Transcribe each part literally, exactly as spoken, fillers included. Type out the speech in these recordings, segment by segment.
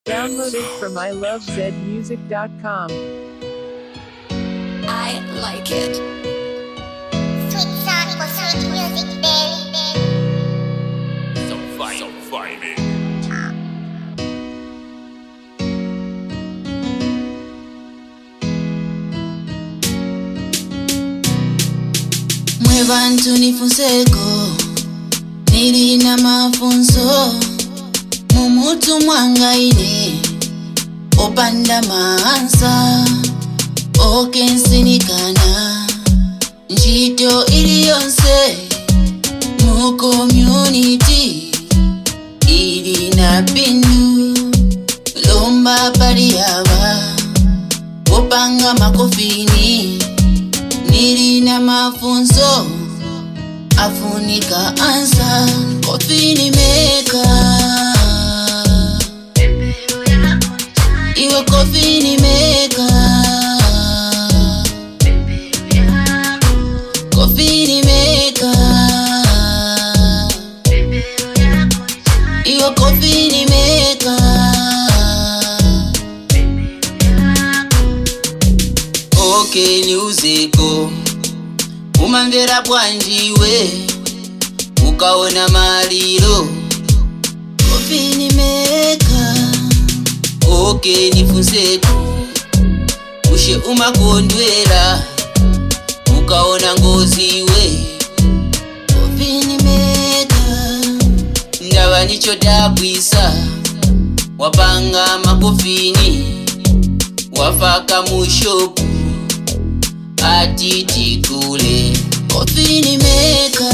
Download it from i love zed music dot com. I like it. Sweet song for sweet music, baby. So fine, so fine. Mwe bantu nifunseko, nilina mafunso, mumutu mwangaine, opanda maansa, okensinikana, njito iliyonse, mu community, ilina pindu, lomba paliaba, opanga makofini, nilina mafunso afunika ansa kofini meka iwe kofini meka kofini meka iwe kofini meka okay niuzeko umamvera bwanjiwe ukaona maliro kofini meka okay nifunseku ushe umakondwera ukaona ngoziwe kofini meka ndaba nicho dabwisa wapanga makofini wafaka mushopu ati tikule kofini meka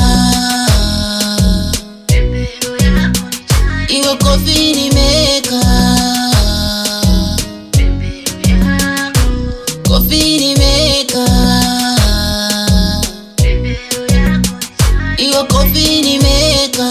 iwe kofini meka kofini meka iwe kofini meka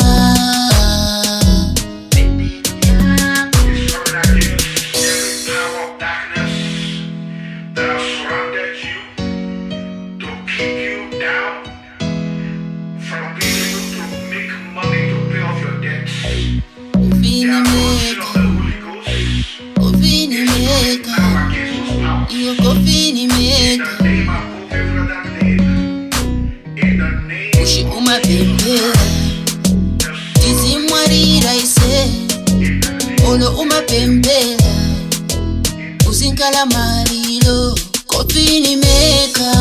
kofini meka ushi umapempera tizimwarira ise olo umapempera usinkala malilo kofini meka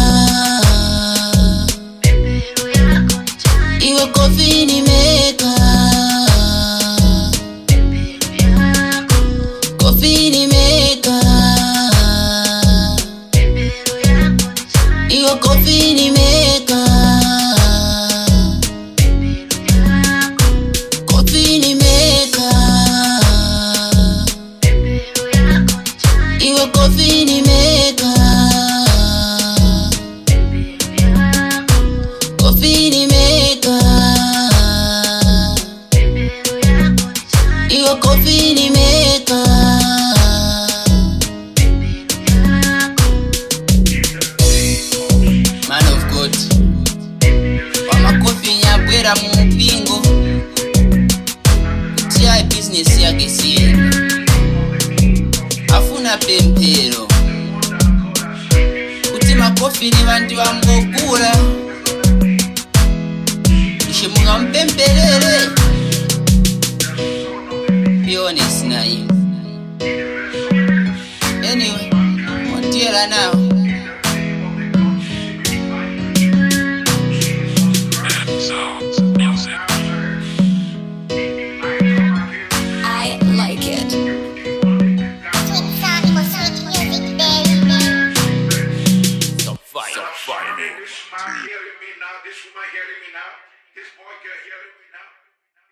iwe kofini meka kofini meka iwe kofini meka kofini meka iwe kofini meka kofini meka iwe kofini meka man of God wamakofi nyabwera mu mpingo kutia business yake siye afuna pempero kuti makofi ni vantu vambokula ishe munga mpemperere be honest na you anyway montiela now I like it. Sweet song for sweet music, baby. So fine, so fine. This man hearing me now, this woman hearing me now, this boy girl hearing me now.